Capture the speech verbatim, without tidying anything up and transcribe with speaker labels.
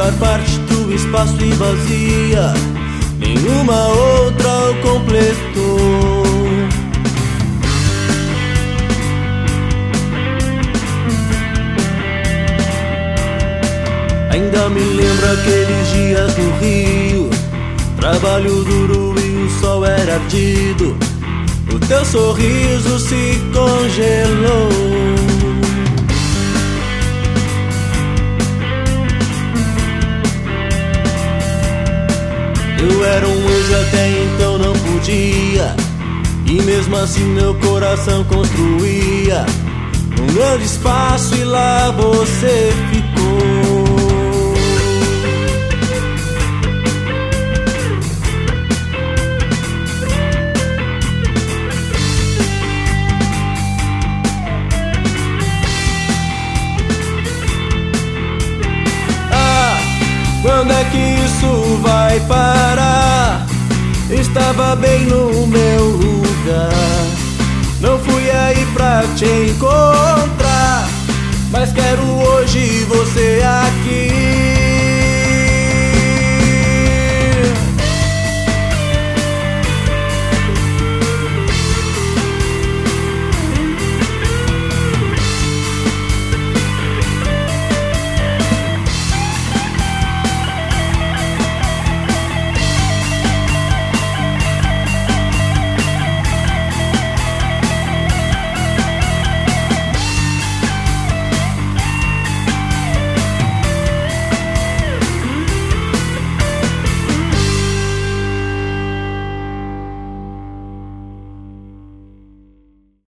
Speaker 1: maior parte do espaço e vazia, nenhuma outra o completou. Ainda me lembro aqueles dias no Rio, trabalho duro e o sol era ardido, o teu sorriso se congelou. Eu era um anjo, até então não podia, e mesmo assim meu coração construía um grande espaço e lá você ficou. Quando é que isso vai parar? Estava bem no meu lugar. Não fui aí pra te encontrar, mas quero hoje você aqui.